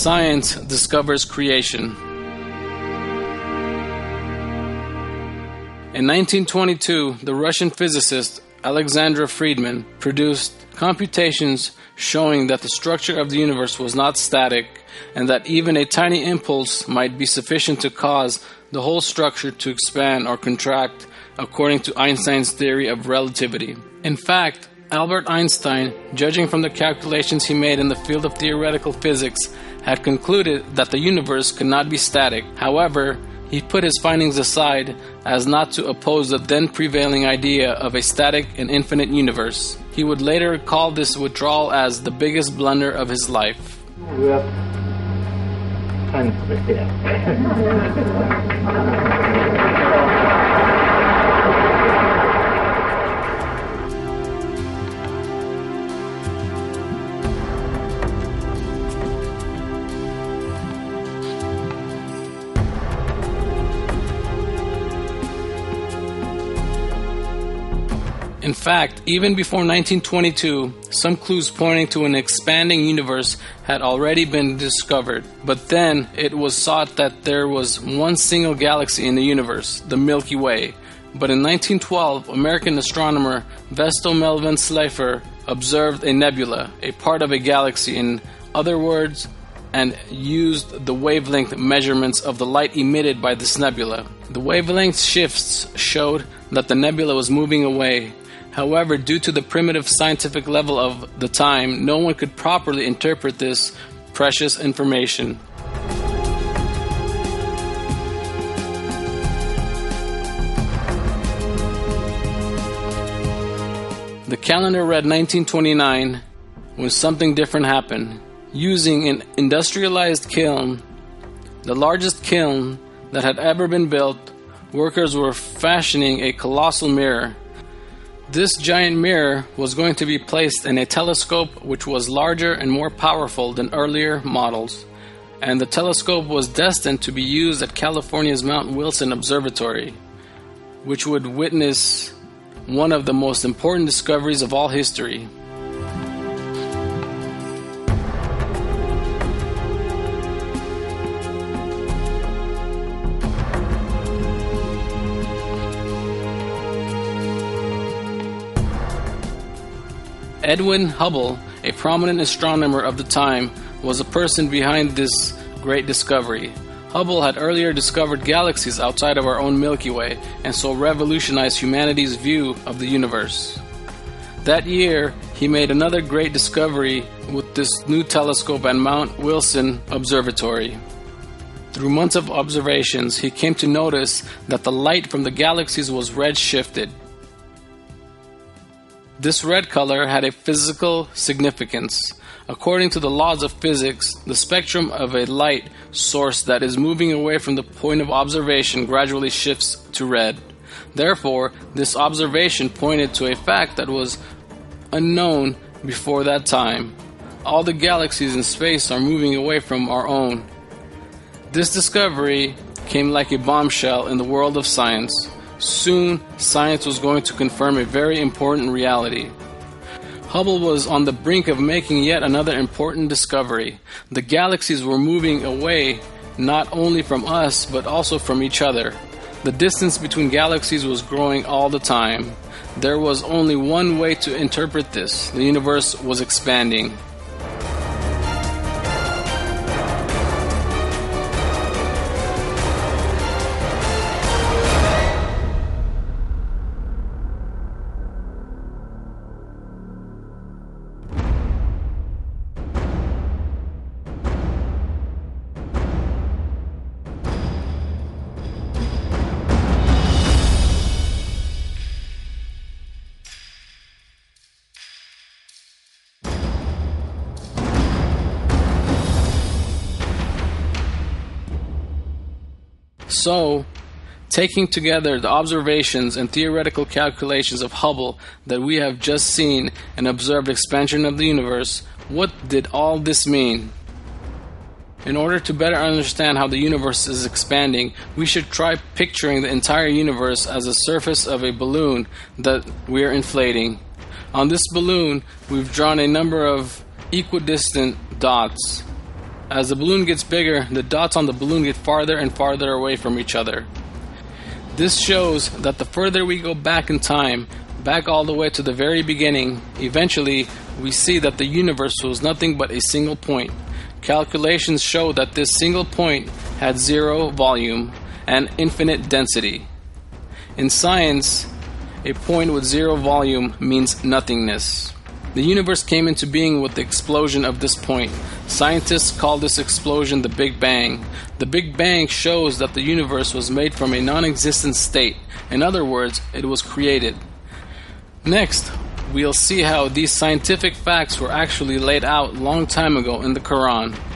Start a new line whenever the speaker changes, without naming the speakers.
Science discovers creation. In 1922, the Russian physicist Alexander Friedman produced computations showing that the structure of the universe was not static and that even a tiny impulse might be sufficient to cause the whole structure to expand or contract according to Einstein's theory of relativity. In fact, Albert Einstein, judging from the calculations he made in the field of theoretical physics, had concluded that the universe could not be static. However, he put his findings aside as not to oppose the then prevailing idea of a static and infinite universe. He would later call this withdrawal as the biggest blunder of his life. In fact, even before 1922, some clues pointing to an expanding universe had already been discovered. But then it was thought that there was one single galaxy in the universe, the Milky Way. But in 1912, American astronomer Vesto Melvin Slipher observed a nebula, a part of a galaxy, in other words, and used the wavelength measurements of the light emitted by this nebula. The wavelength shifts showed that the nebula was moving away. However, due to the primitive scientific level of the time, no one could properly interpret this precious information. The calendar read 1929 when something different happened. Using an industrialized kiln, the largest kiln that had ever been built, workers were fashioning a colossal mirror. This giant mirror was going to be placed in a telescope which was larger and more powerful than earlier models, and the telescope was destined to be used at California's Mount Wilson Observatory, which would witness one of the most important discoveries of all history. Edwin Hubble, a prominent astronomer of the time, was the person behind this great discovery. Hubble had earlier discovered galaxies outside of our own Milky Way and so revolutionized humanity's view of the universe. That year, he made another great discovery with this new telescope at Mount Wilson Observatory. Through months of observations, he came to notice that the light from the galaxies was red-shifted. This red color had a physical significance. According to the laws of physics, the spectrum of a light source that is moving away from the point of observation gradually shifts to red. Therefore, this observation pointed to a fact that was unknown before that time. All the galaxies in space are moving away from our own. This discovery came like a bombshell in the world of science. Soon, science was going to confirm a very important reality. Hubble was on the brink of making yet another important discovery. The galaxies were moving away not only from us, but also from each other. The distance between galaxies was growing all the time. There was only one way to interpret this. The universe was expanding. So, taking together the observations and theoretical calculations of Hubble that we have just seen and observed expansion of the universe, what did all this mean? In order to better understand how the universe is expanding, we should try picturing the entire universe as the surface of a balloon that we are inflating. On this balloon, we've drawn a number of equidistant dots. As the balloon gets bigger, the dots on the balloon get farther and farther away from each other. This shows that the further we go back in time, back all the way to the very beginning, eventually we see that the universe was nothing but a single point. Calculations show that this single point had zero volume and infinite density. In science, a point with zero volume means nothingness. The universe came into being with the explosion of this point. Scientists call this explosion the Big Bang. The Big Bang shows that the universe was made from a non-existent state. In other words, it was created. Next, we'll see how these scientific facts were actually laid out long time ago in the Quran.